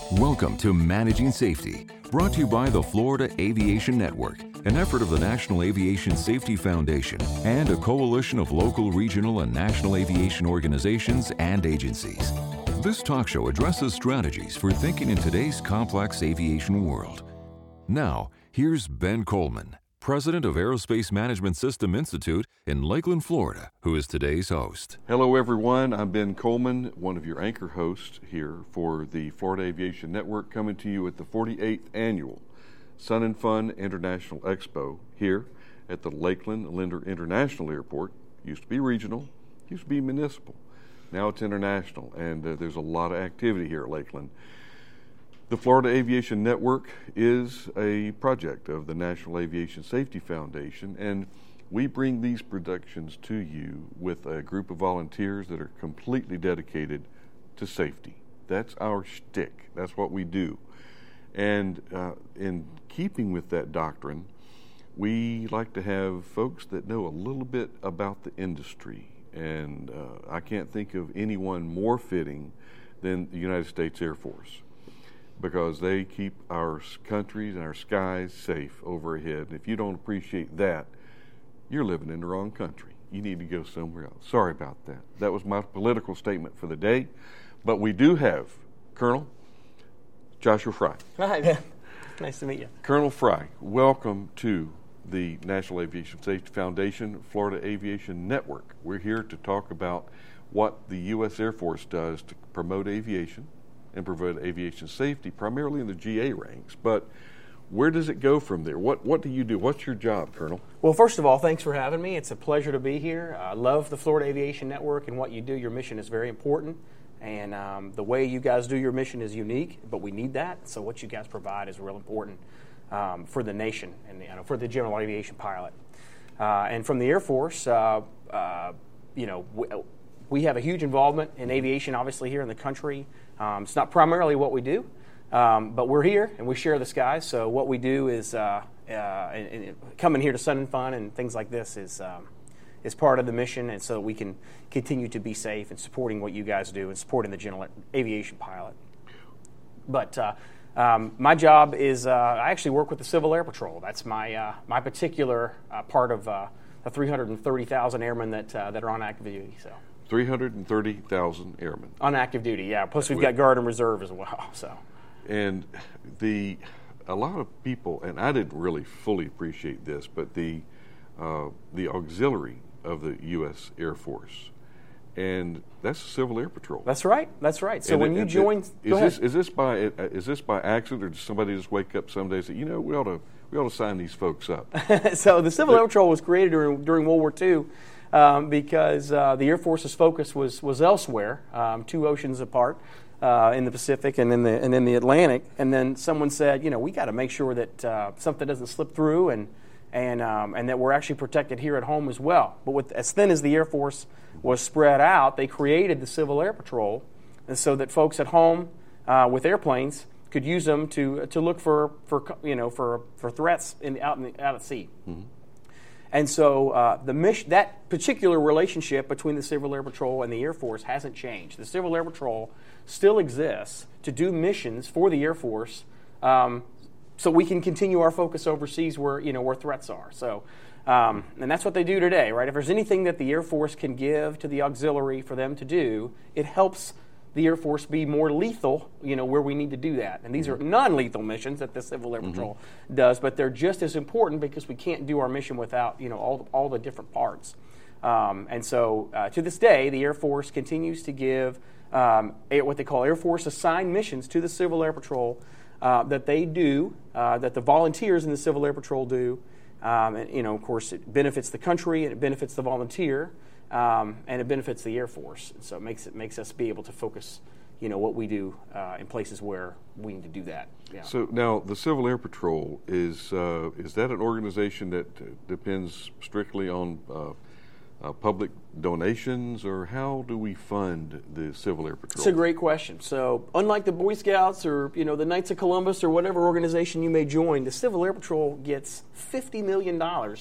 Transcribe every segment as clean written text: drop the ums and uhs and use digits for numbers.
Welcome to Managing Safety, brought to you by the Florida Aviation Network, an effort of the National Aviation Safety Foundation and a coalition of local, regional, and national aviation organizations and agencies. This talk show addresses strategies for thinking in today's complex aviation world. Now, here's Ben Coleman, President of Aerospace Management System Institute in Lakeland, Florida, who is today's host. Hello, everyone. I'm Ben Coleman, one of your anchor hosts here for the Florida Aviation Network, coming to you at the 48th Annual Sun and Fun International Expo here at the Lakeland Linder International Airport. Used to be regional, used to be municipal. Now it's international, and there's a lot of activity here at Lakeland. The Florida Aviation Network is a project of the National Aviation Safety Foundation, and we bring these productions to you with a group of volunteers that are completely dedicated to safety. That's our shtick. That's what we do. And in keeping with that doctrine, we like to have folks that know a little bit about the industry. And I can't think of anyone more fitting than the United States Air Force, because they keep our countries and our skies safe overhead. And if you don't appreciate that, you're living in the wrong country. You need to go somewhere else. Sorry about that. That was my political statement for the day. But we do have Colonel Joshua Fry. Hi, man. Nice to meet you. Colonel Fry, welcome to the National Aviation Safety Foundation, Florida Aviation Network. We're here to talk about what the U.S. Air Force does to promote aviation and provide aviation safety, primarily in the GA ranks. But where does it go from there? What do you do? What's your job, Colonel? Well, first of all, thanks for having me. It's a pleasure to be here. I love the Florida Aviation Network and what you do. Your mission is very important, and the way you guys do your mission is unique, but we need that. So what you guys provide is real important for the nation and for the general aviation pilot. And from the Air Force, we have a huge involvement in aviation, obviously, here in the country. It's not primarily what we do, but we're here and we share the skies. So what we do is coming here to Sun and Fun and things like this is part of the mission, and so we can continue to be safe and supporting what you guys do and supporting the general aviation pilot. But my job is I actually work with the Civil Air Patrol. That's my particular part of the 330,000 airmen that are on active duty. So. 330,000 airmen. On active duty, yeah. Plus we've got Guard and Reserve as well. So, and a lot of people, and I didn't really fully appreciate this, but the auxiliary of the U.S. Air Force, and that's the Civil Air Patrol. That's right. That's right. So when you join, is this by accident, or does somebody just wake up some day and say, we ought to sign these folks up? So the Civil Air Patrol was created during World War II. Because the Air Force's focus was elsewhere, 2 oceans apart, in the Pacific and in the Atlantic. And then someone said, we got to make sure that something doesn't slip through, and that we're actually protected here at home as well. But as thin as the Air Force was spread out, they created the Civil Air Patrol, and so that folks at home with airplanes could use them to look for threats out at sea. Mm-hmm. And so that particular relationship between the Civil Air Patrol and the Air Force hasn't changed. The Civil Air Patrol still exists to do missions for the Air Force, so we can continue our focus overseas where threats are. So, and that's what they do today, right? If there's anything that the Air Force can give to the auxiliary for them to do, it helps the Air Force be more lethal, where we need to do that. And these are non-lethal missions that the Civil Air Patrol does, but they're just as important because we can't do our mission without, all the different parts. And so to this day, the Air Force continues to give what they call Air Force assigned missions to the Civil Air Patrol that they do, that the volunteers in the Civil Air Patrol do. And, of course, it benefits the country and it benefits the volunteer. And it benefits the Air Force, and so it makes us be able to focus, what we do in places where we need to do that. Yeah. So now the Civil Air Patrol is that an organization that depends strictly on public donations, or how do we fund the Civil Air Patrol? It's a great question. So unlike the Boy Scouts or the Knights of Columbus or whatever organization you may join, the Civil Air Patrol gets $50 million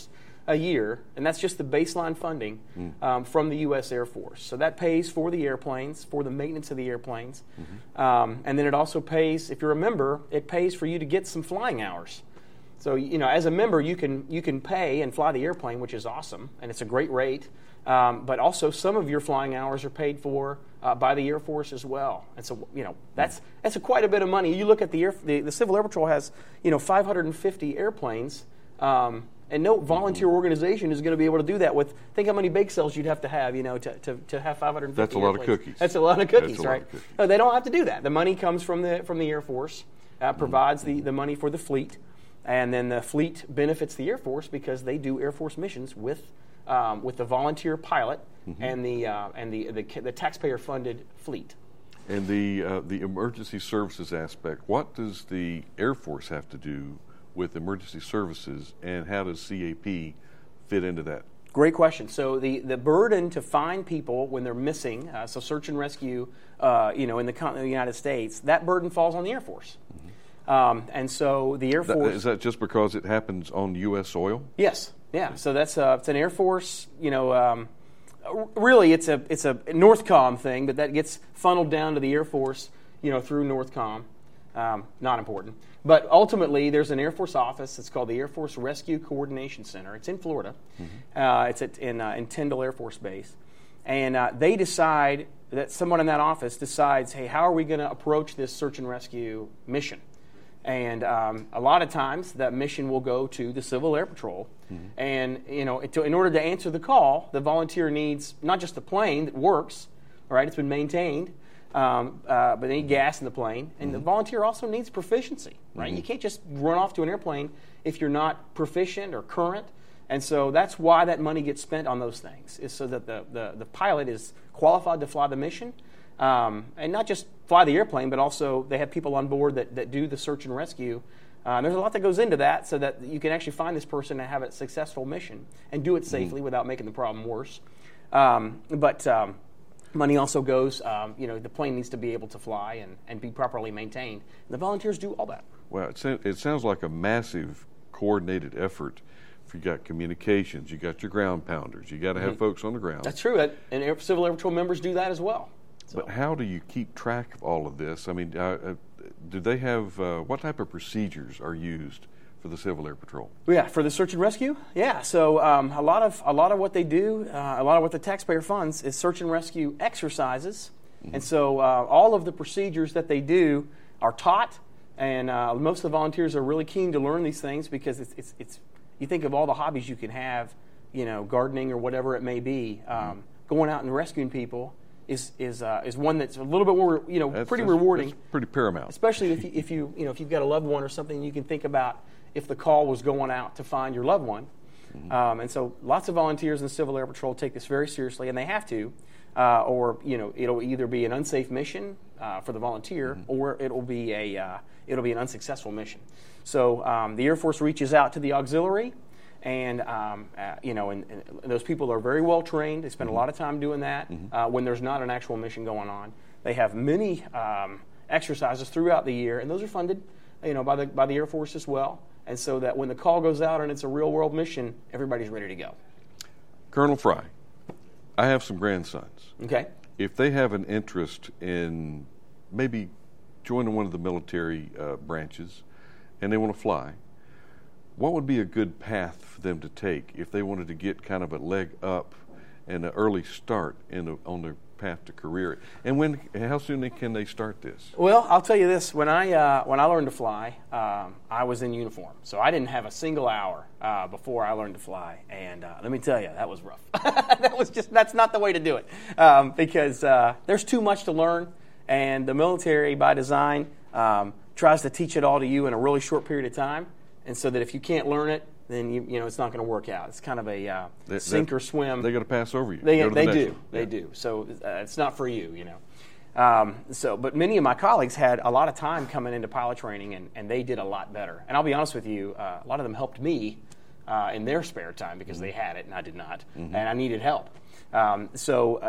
a year, and that's just the baseline funding from the U.S. Air Force. So that pays for the airplanes, for the maintenance of the airplanes. And then it also pays, if you're a member, it pays for you to get some flying hours. So, as a member, you can pay and fly the airplane, which is awesome, and it's a great rate. But also, some of your flying hours are paid for by the Air Force as well. And so, that's quite a bit of money. You look at the Civil Air Patrol has 550 airplanes, and no volunteer organization is going to be able to do that with. Think how many bake sales you'd have to have, to have 550. That's a lot of cookies. That's a lot of cookies, right? No, they don't have to do that. The money comes from the Air Force, provides the money for the fleet. And then the fleet benefits the Air Force because they do Air Force missions with the volunteer pilot and the taxpayer-funded fleet. And the emergency services aspect. What does the Air Force have to do with emergency services, and how does CAP fit into that? Great question. So the burden to find people when they're missing, so search and rescue, in the continent of the United States, that burden falls on the Air Force. And so the Air Force... Is that just because it happens on U.S. soil? Yes. Yeah. So it's an Air Force, really it's a NORTHCOM thing, but that gets funneled down to the Air Force, through NORTHCOM. Not important. But ultimately, there's an Air Force office. It's called the Air Force Rescue Coordination Center. It's in Florida. It's in Tyndall Air Force Base. And they decide, that someone in that office decides, hey, how are we going to approach this search and rescue mission? And a lot of times that mission will go to the Civil Air Patrol. And, in order to answer the call, the volunteer needs not just a plane that works, all right, it's been maintained, but they need gas in the plane. And the volunteer also needs proficiency, right? You can't just run off to an airplane if you're not proficient or current. And so that's why that money gets spent on those things, is so that the pilot is qualified to fly the mission. And not just fly the airplane, but also they have people on board that do the search and rescue. There's a lot that goes into that so that you can actually find this person and have a successful mission and do it safely without making the problem worse. But money also goes, the plane needs to be able to fly and be properly maintained. And the volunteers do all that. Well, it sounds like a massive coordinated effort. If you got communications, you got your ground pounders, you got to have folks on the ground. That's true, and Civil Air Patrol members do that as well. So. But how do you keep track of all of this? I mean, do they have, what type of procedures are used for the Civil Air Patrol? Yeah, for the search and rescue? Yeah, so a lot of what they do, a lot of what the taxpayer funds is search and rescue exercises. And so all of the procedures that they do are taught, and most of the volunteers are really keen to learn these things because it's you think of all the hobbies you can have, gardening or whatever it may be, going out and rescuing people is one that's a little bit more, pretty rewarding. That's pretty paramount. Especially if you've got a loved one or something, you can think about if the call was going out to find your loved one. And so lots of volunteers in the Civil Air Patrol take this very seriously, and they have to, or it'll either be an unsafe mission for the volunteer, or it'll be an unsuccessful mission. So the Air Force reaches out to the auxiliary, and and those people are very well trained. They spend a lot of time doing that when there's not an actual mission going on. They have many exercises throughout the year, and those are funded, by the Air Force as well. And so that when the call goes out and it's a real world mission, everybody's ready to go. Colonel Fry, I have some grandsons. Okay. If they have an interest in maybe joining one of the military branches and they want to fly, what would be a good path for them to take if they wanted to get kind of a leg up and an early start on their path to career? And how soon can they start this? Well, I'll tell you this: when I learned to fly, I was in uniform, so I didn't have a single hour before I learned to fly. And let me tell you, that was rough. That's not the way to do it, because there's too much to learn, and the military, by design, tries to teach it all to you in a really short period of time. And so that if you can't learn it, then it's not going to work out. It's kind of a sink or swim. They're going to pass over you. They do. So it's not for you, But many of my colleagues had a lot of time coming into pilot training, and they did a lot better. And I'll be honest with you, a lot of them helped me in their spare time because they had it and I did not, and I needed help. So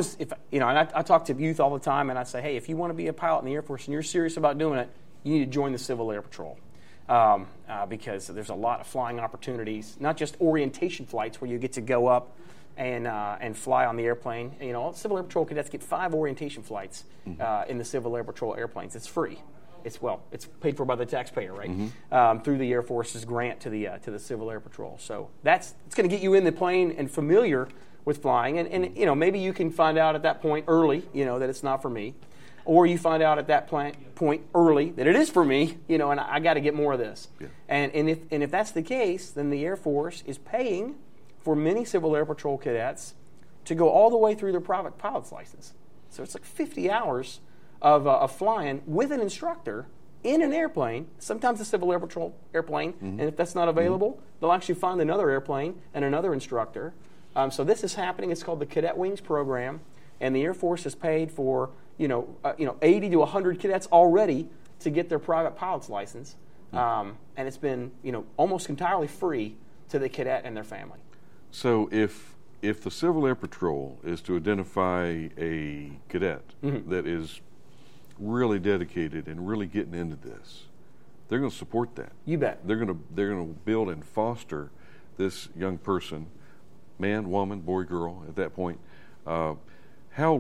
I talk to youth all the time, and I say, hey, if you want to be a pilot in the Air Force and you're serious about doing it, you need to join the Civil Air Patrol. because there's a lot of flying opportunities, not just orientation flights where you get to go up and fly on the airplane. You know, Civil Air Patrol cadets get 5 orientation flights in the Civil Air Patrol airplanes. It's free. It's paid for by the taxpayer, right? Through the Air Force's grant to the Civil Air Patrol. So it's going to get you in the plane and familiar with flying. And you know, maybe you can find out at that point early, you know, that it's not for me, or you find out at that point early that it is for me, you know, and I got to get more of this. Yeah. And if that's the case, then the Air Force is paying for many Civil Air Patrol cadets to go all the way through their private pilot's license. So it's like 50 hours of flying with an instructor in an airplane, sometimes a Civil Air Patrol airplane, and if that's not available, they'll actually find another airplane and another instructor. So this is happening. It's called the Cadet Wings program, and the Air Force has paid for 80 to 100 cadets already to get their private pilot's license, and it's been almost entirely free to the cadet and their family. So if the Civil Air Patrol is to identify a cadet that is really dedicated and really getting into this, they're going to support that. You bet. They're going to build and foster this young person, man, woman, boy, girl. At that point, how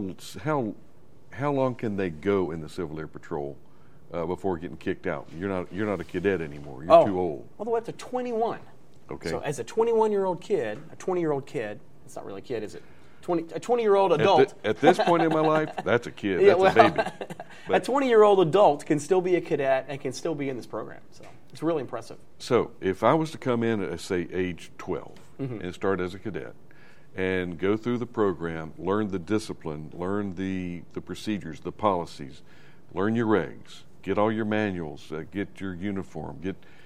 long can they go in the Civil Air Patrol before getting kicked out? You're not a cadet anymore. You're too old. All the way up to 21. Okay. So as a 21-year-old kid, a 20-year-old kid, it's not really a kid, is it? A 20-year-old adult. At this point in my life, that's a kid. That's a baby. But a 20-year-old adult can still be a cadet and can still be in this program. So it's really impressive. So if I was to come in at, say, age 12 and start as a cadet and go through the program, learn the discipline, learn the procedures, the policies, learn your regs, get all your manuals, get your uniform,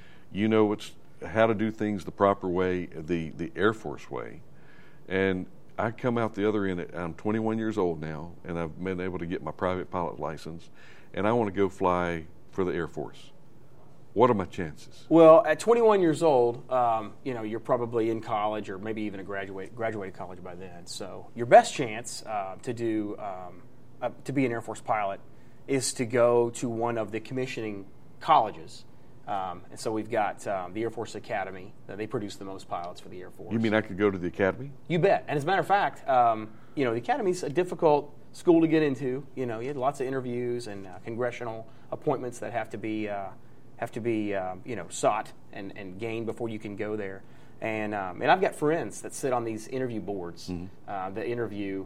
how to do things the proper way, the Air Force way, and I come out the other end. I'm 21 years old now, and I've been able to get my private pilot license, and I want to go fly for the Air Force. What are my chances? Well, at 21 years old, you're probably in college or maybe even graduated college by then. So your best chance to be an Air Force pilot is to go to one of the commissioning colleges. And so we've got the Air Force Academy. They produce the most pilots for the Air Force. You mean I could go to the Academy? You bet. And as a matter of fact, the Academy's a difficult school to get into. You had lots of interviews and congressional appointments that have to be sought and gained before you can go there. And I've got friends that sit on these interview boards that interview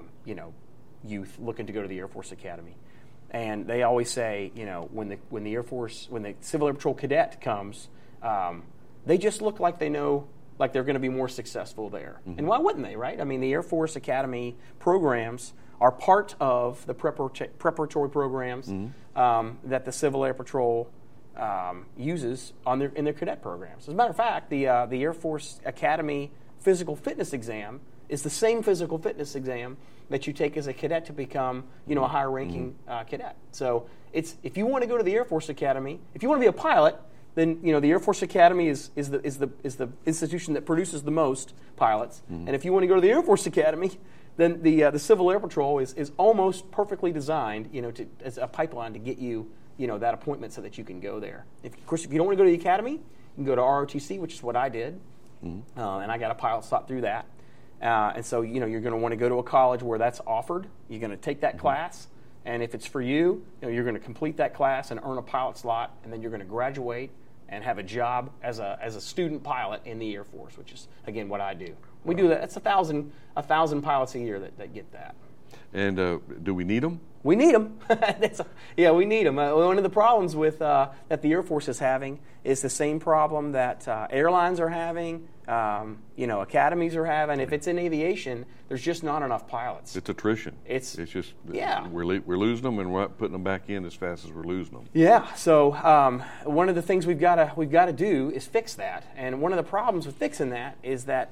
youth looking to go to the Air Force Academy. And they always say, when the Civil Air Patrol cadet comes, they just look like they know, like they're going to be more successful there. And why wouldn't they, right? I mean, the Air Force Academy programs are part of the preparatory programs that the Civil Air Patrol uses in their cadet programs. As a matter of fact, the Air Force Academy physical fitness exam is the same physical fitness exam that you take as a cadet to become, a higher-ranking cadet. So if you want to go to the Air Force Academy, if you want to be a pilot, then the Air Force Academy is the institution that produces the most pilots. And if you want to go to the Air Force Academy, then the Civil Air Patrol is almost perfectly designed, as a pipeline to get you, that appointment so that you can go there. Of course, if you don't want to go to the Academy, you can go to ROTC, which is what I did, and I got a pilot slot through that. And so, you're going to want to go to a college where that's offered. You're going to take that class, and if it's for you, you're going to complete that class and earn a pilot slot, and then you're going to graduate and have a job as a student pilot in the Air Force, which is, again, what I do. We do that. That's 1,000 pilots a year that get that. And do we need them? We need them. We need them. One of the problems with that the Air Force is having is the same problem that airlines are having, academies are having. If it's in aviation, there's just not enough pilots. It's attrition. It's just we're losing them, and we're not putting them back in as fast as we're losing them. Yeah. So one of the things we've got to do is fix that. And one of the problems with fixing that is that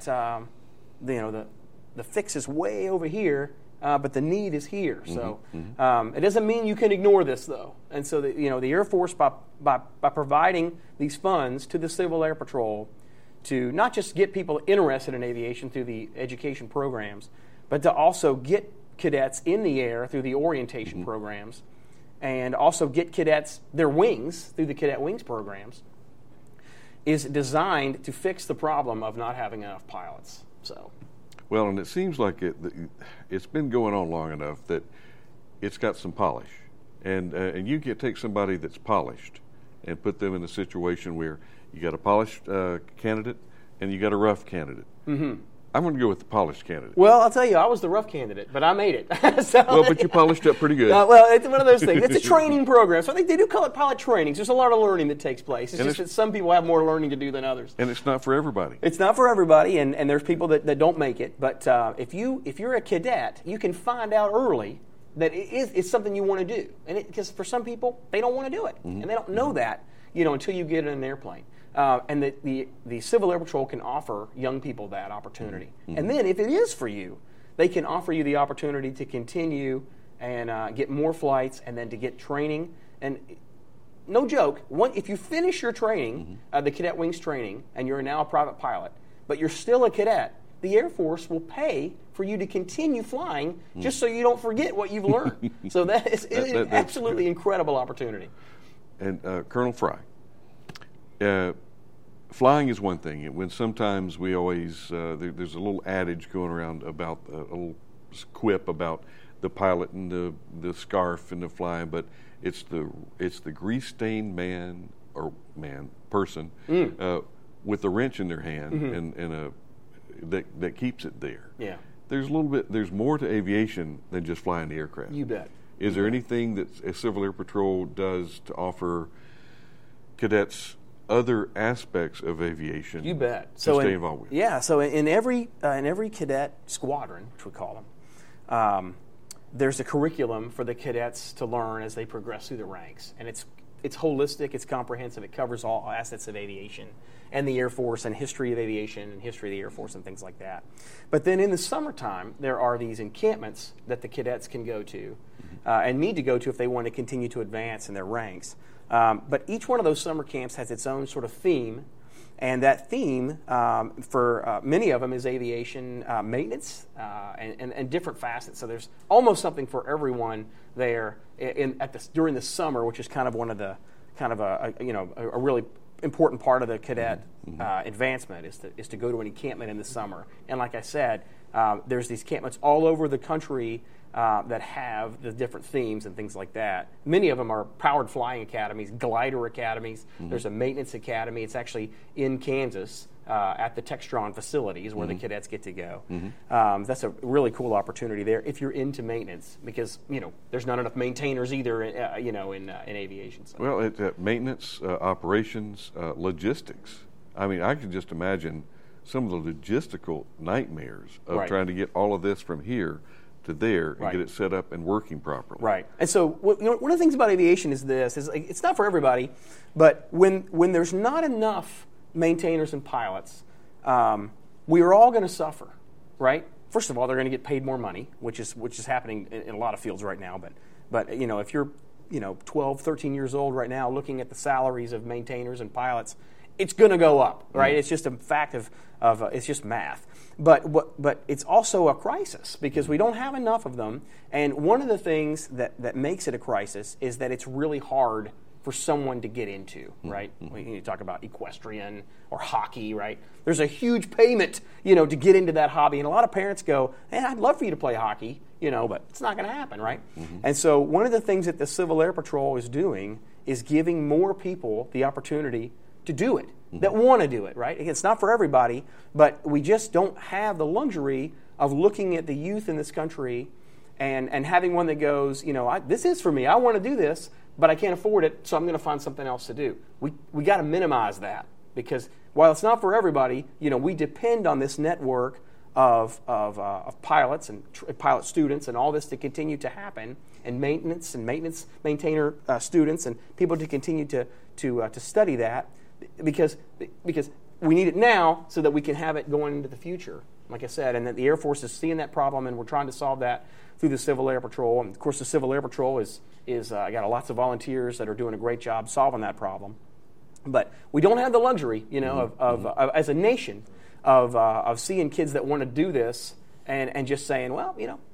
the fix is way over here. But the need is here, so it doesn't mean you can ignore this, though. And so, the Air Force, by providing these funds to the Civil Air Patrol to not just get people interested in aviation through the education programs, but to also get cadets in the air through the orientation programs, and also get cadets their wings through the Cadet Wings programs, is designed to fix the problem of not having enough pilots. So, well, and it seems like it's been going on long enough that it's got some polish, and you can take somebody that's polished and put them in a situation where you got a polished candidate and you got a rough candidate. Mm-hmm. I'm going to go with the polished candidate. Well, I'll tell you, I was the rough candidate, but I made it. Well, but you polished up pretty good. Well, it's one of those things. It's a training program, so I think they do call it pilot trainings. There's a lot of learning that takes place. It's just that some people have more learning to do than others. And it's not for everybody. It's not for everybody, and there's people that don't make it. But if you're a cadet, you can find out early that it's something you want to do. And because for some people, they don't want to do it, and they don't know that until you get in an airplane. And the Civil Air Patrol can offer young people that opportunity. Mm-hmm. And then if it is for you, they can offer you the opportunity to continue and get more flights and then to get training. And no joke, if you finish your training, the Cadet Wings training, and you're now a private pilot, but you're still a cadet, the Air Force will pay for you to continue flying just so you don't forget what you've learned. So that is an absolutely incredible opportunity. And Colonel Fry, flying is one thing. When sometimes we always there's a little adage going around about a little quip about the pilot and the scarf and the flying, but it's the grease-stained person with a wrench in their hand and that keeps it there. Yeah. There's more to aviation than just flying the aircraft. You bet. Is there anything that a Civil Air Patrol does to offer cadets other aspects of aviation? You bet. To stay involved with? Yeah. So in every cadet squadron, which we call them, there's a curriculum for the cadets to learn as they progress through the ranks, and it's holistic, it's comprehensive, it covers all assets of aviation and the Air Force and history of aviation and history of the Air Force and things like that. But then in the summertime, there are these encampments that the cadets can go to and need to go to if they want to continue to advance in their ranks. But each one of those summer camps has its own sort of theme, and that theme for many of them is aviation maintenance and different facets. So there's almost something for everyone there during the summer, which is kind of one of the a really important part of the cadet advancement is to go to an encampment in the summer. And like I said, there's these encampments all over the country that have the different themes and things like that. Many of them are powered flying academies, glider academies. There's a maintenance academy. It's actually in Kansas at the Textron facilities where the cadets get to go. That's a really cool opportunity there if you're into maintenance, because there's not enough maintainers either. In aviation. So. Well, it's maintenance, operations, logistics. I mean, I can just imagine some of the logistical nightmares of trying to get all of this from here to there and get it set up and working properly. Right. And so one of the things about aviation is it's not for everybody, but when there's not enough maintainers and pilots, we are all going to suffer, right? First of all, they're going to get paid more money, which is happening in a lot of fields right now. But if you're 12, 13 years old right now, looking at the salaries of maintainers and pilots, it's going to go up, right? It's just a fact of it's just math. But it's also a crisis because we don't have enough of them. And one of the things that makes it a crisis is that it's really hard for someone to get into, right? You talk about equestrian or hockey, right? There's a huge payment, to get into that hobby. And a lot of parents go, hey, I'd love for you to play hockey, but it's not going to happen, right? And so one of the things that the Civil Air Patrol is doing is giving more people the opportunity to do it, that want to do it, right? It's not for everybody, but we just don't have the luxury of looking at the youth in this country and having one that goes, this is for me, I want to do this, but I can't afford it, so I'm going to find something else to do. We got to minimize that, because while it's not for everybody, we depend on this network of pilots and pilot students and all this to continue to happen, and maintenance maintainer students and people to continue to study that. Because we need it now so that we can have it going into the future, like I said, and that the Air Force is seeing that problem, and we're trying to solve that through the Civil Air Patrol. And of course, the Civil Air Patrol is got lots of volunteers that are doing a great job solving that problem. But we don't have the luxury, of as a nation, of seeing kids that want to do this and just saying, well,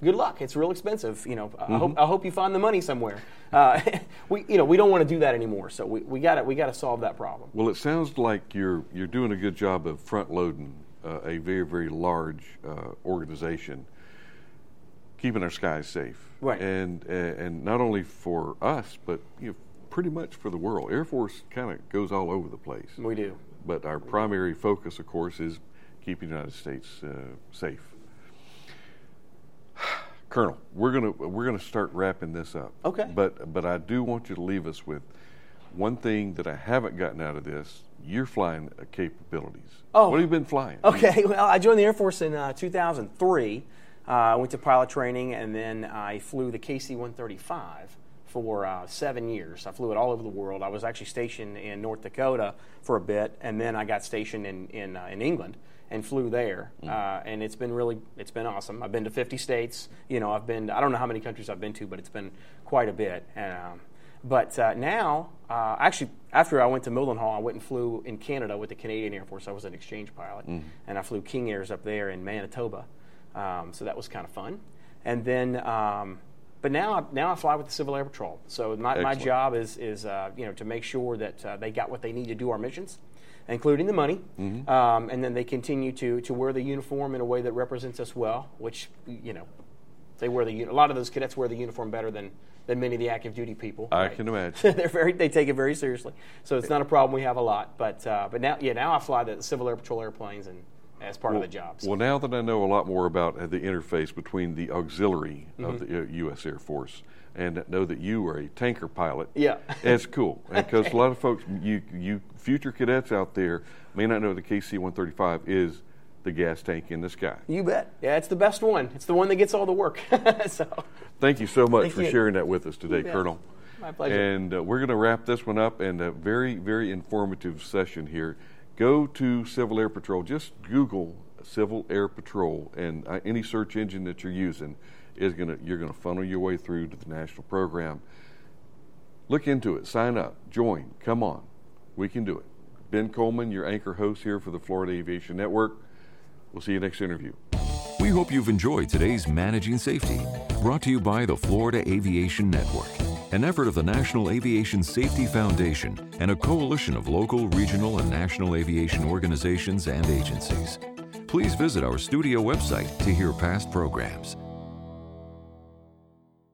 good luck. It's real expensive. I hope you find the money somewhere. We don't want to do that anymore. So we got to solve that problem. Well, it sounds like you're doing a good job of front loading a very, very large organization, keeping our skies safe. Right. And not only for us, but pretty much for the world. Air Force kind of goes all over the place. We do. But our primary focus, of course, is keeping the United States safe. Colonel, we're gonna start wrapping this up. Okay. But I do want you to leave us with one thing that I haven't gotten out of this. You're flying capabilities. Oh. What have you been flying? Okay. Well, I joined the Air Force in 2003. I went to pilot training, and then I flew the KC-135 for 7 years. I flew it all over the world. I was actually stationed in North Dakota for a bit, and then I got stationed in England and flew there. And it's been awesome. I've been to 50 states. I don't know how many countries I've been to, but it's been quite a bit. But now, actually, after I went to Mildenhall, I went and flew in Canada with the Canadian Air Force. I was an exchange pilot, and I flew King Airs up there in Manitoba. So that was kind of fun. And then, but now I fly with the Civil Air Patrol. So my job is to make sure that they got what they need to do our missions, including the money, and then they continue to wear the uniform in a way that represents us well. Which they wear a lot of those cadets wear the uniform better than many of the active duty people. I can imagine. They take it very seriously. So it's not a problem we have a lot. But now I fly the Civil Air Patrol airplanes and as part of the job. So. Well, now that I know a lot more about the interface between the auxiliary of the U.S. Air Force and know that you are a tanker pilot, it's cool. Because a lot of folks, you future cadets out there may not know the KC-135 is the gas tank in the sky. You bet. Yeah, it's the best one. It's the one that gets all the work. So, thank you so much for sharing that with us today, Colonel. My pleasure. And we're going to wrap this one up, and a very, very informative session here. Go to Civil Air Patrol. Just Google Civil Air Patrol, and any search engine that you're using you're gonna funnel your way through to the national program. Look into it. Sign up. Join. Come on. We can do it. Ben Coleman, your anchor host here for the Florida Aviation Network. We'll see you next interview. We hope you've enjoyed today's Managing Safety, brought to you by the Florida Aviation Network, an effort of the National Aviation Safety Foundation and a coalition of local, regional, and national aviation organizations and agencies. Please visit our studio website to hear past programs.